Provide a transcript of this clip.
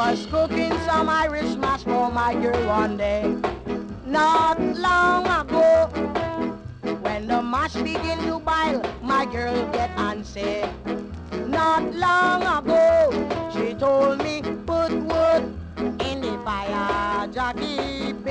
was cooking some Irish mash for my girl one day. Not long ago, when the mash begin to boil, my girl get antsy. Not long ago, she told me, put wood in the fire, Jackie,